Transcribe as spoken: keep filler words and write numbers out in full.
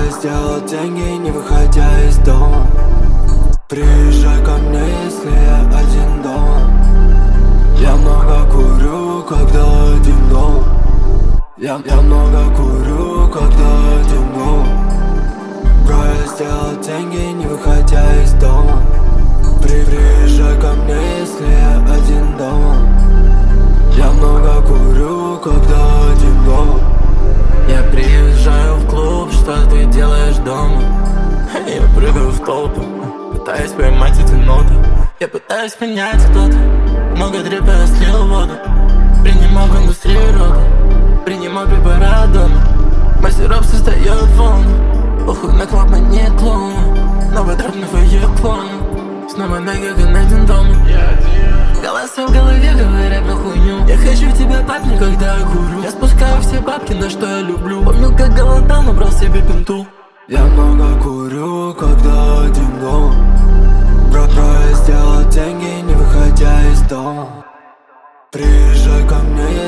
я сделал деньги, не выходя из дома. Приезжай ко мне, если я один дома. Я много курю, когда один дома. Я, я много курю, когда один дома. Бро, я сделал деньги, не выходя из дома. При, приезжай ко мне, если я один дома. Я много курю, когда один дома. Я приезжаю в клуб, что ты делаешь дома? Я прыгаю в толпу, пытаюсь поймать эти ноты. Я пытаюсь понять, кто ты. Много дрипа я слил воду. Принимал в индустрии рода. Принимал препарат дома. Мой сироп создает волны. Похуй на клаб, мы не клоуны. Новый трэп на фойе клоуны. Снова ноги, как найден дома. Голоса в голове говорят на хуйню. Я хочу тебя, папник, когда я курю. Я спускаю все бабки, на что я люблю. Помню, как голодал, набрал себе пинту. Я много курю, когда один дома. Бро, бро, я сделал деньги, не выходя из дома. Приезжай ко мне,